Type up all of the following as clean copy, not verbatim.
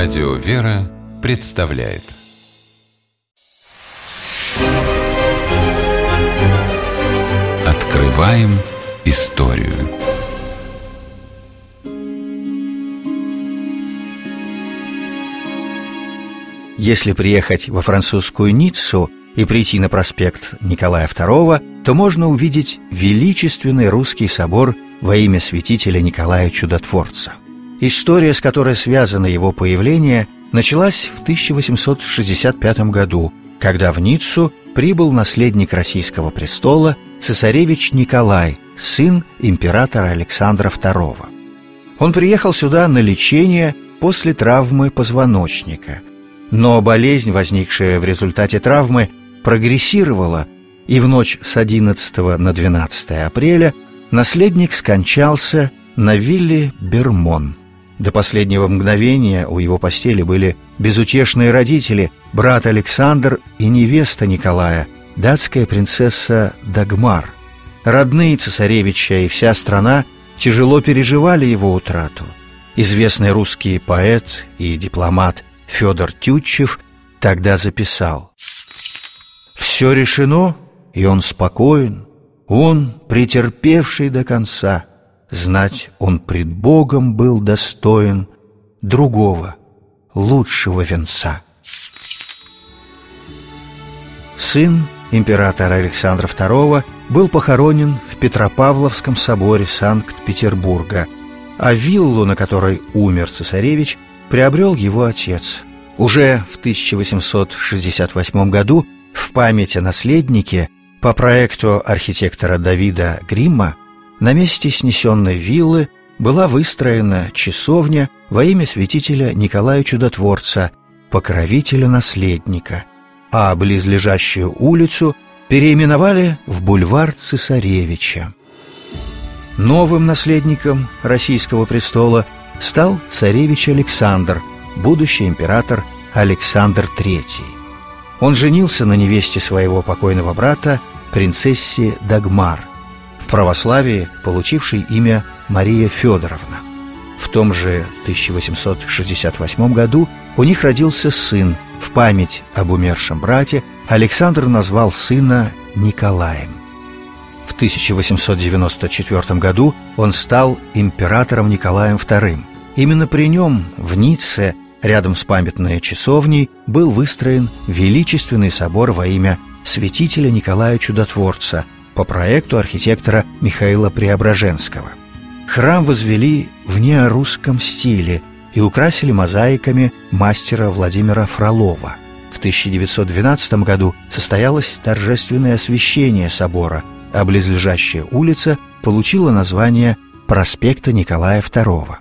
Радио «Вера» представляет. Открываем историю. Если приехать во французскую Ниццу и прийти на проспект Николая II, то можно увидеть величественный русский собор во имя святителя Николая Чудотворца. История, с которой связано его появление, началась в 1865 году, когда в Ниццу прибыл наследник российского престола цесаревич Николай, сын императора Александра II. Он приехал сюда на лечение после травмы позвоночника, но болезнь, возникшая в результате травмы, прогрессировала, и в ночь с 11 на 12 апреля наследник скончался на вилле Бермон. До последнего мгновения у его постели были безутешные родители, брат Александр и невеста Николая, датская принцесса Дагмар. Родные цесаревича и вся страна тяжело переживали его утрату. Известный русский поэт и дипломат Федор Тютчев тогда записал: «Все решено, и он спокоен, он, претерпевший до конца, знать он пред Богом был достоин другого, лучшего венца». Сын императора Александра II был похоронен в Петропавловском соборе Санкт-Петербурга, а виллу, на которой умер цесаревич, приобрел его отец. Уже в 1868 году в память о наследнике по проекту архитектора Давида Гримма на месте снесенной виллы была выстроена часовня во имя святителя Николая Чудотворца, покровителя наследника, а близлежащую улицу переименовали в бульвар Цесаревича. Новым наследником российского престола стал царевич Александр, будущий император Александр III. Он женился на невесте своего покойного брата, принцессе Дагмар, в православии получившей имя Мария Федоровна. В том же 1868 году у них родился сын. В память об умершем брате Александр назвал сына Николаем. В 1894 году он стал императором Николаем II. Именно при нем в Ницце, рядом с памятной часовней, был выстроен величественный собор во имя святителя Николая Чудотворца по проекту архитектора Михаила Преображенского. Храм возвели в неорусском стиле и украсили мозаиками мастера Владимира Фролова. В 1912 году состоялось торжественное освящение собора, а близлежащая улица получила название проспекта Николая II.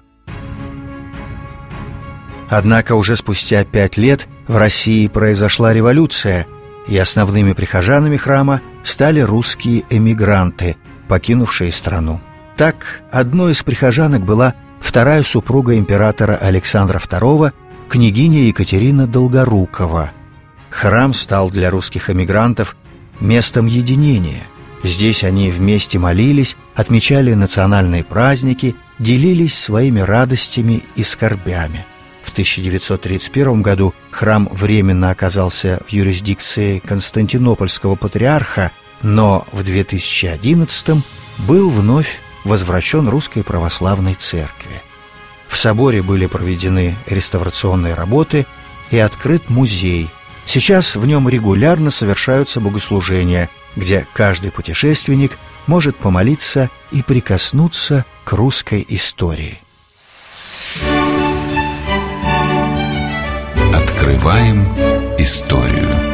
Однако уже спустя 5 лет в России произошла революция, и основными прихожанами храма стали русские эмигранты, покинувшие страну. Так, одной из прихожанок была вторая супруга императора Александра II, княгиня Екатерина Долгорукова. Храм стал для русских эмигрантов местом единения. Здесь они вместе молились, отмечали национальные праздники, делились своими радостями и скорбями. В 1931 году храм временно оказался в юрисдикции Константинопольского патриарха, но в 2011 был вновь возвращен Русской Православной Церкви. В соборе были проведены реставрационные работы и открыт музей. Сейчас в нем регулярно совершаются богослужения, где каждый путешественник может помолиться и прикоснуться к русской истории. Открываем историю.